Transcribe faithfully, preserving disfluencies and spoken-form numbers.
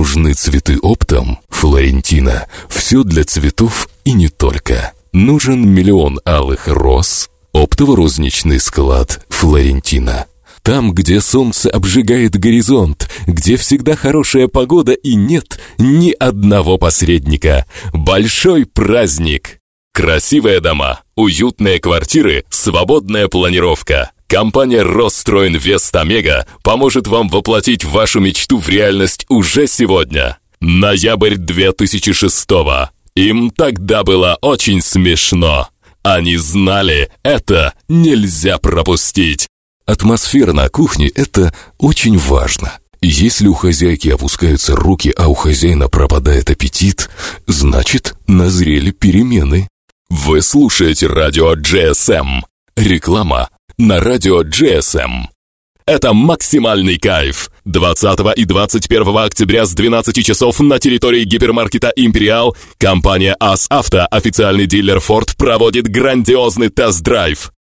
Нужны цветы оптом? Флорентина. Все для цветов и не только. Нужен миллион алых роз? Оптово-розничный склад Флорентина. Там, где солнце обжигает горизонт, где всегда хорошая погода и нет ни одного посредника. Большой праздник! Красивые дома, уютные квартиры, свободная планировка. Компания «Росстройинвест Омега» поможет вам воплотить вашу мечту в реальность уже сегодня. Ноябрь две тысячи шестого. Им тогда было очень смешно. Они знали, это нельзя пропустить. Атмосфера на кухне – это очень важно. Если у хозяйки опускаются руки, а у хозяина пропадает аппетит, значит, назрели перемены. Вы слушаете радио джей эс эм. Реклама на радио джей эс эм. Это максимальный кайф. двадцатого и двадцать первого октября с двенадцати часов на территории гипермаркета «Империал» компания АС Авто, официальный дилер Ford, проводит грандиозный тест-драйв.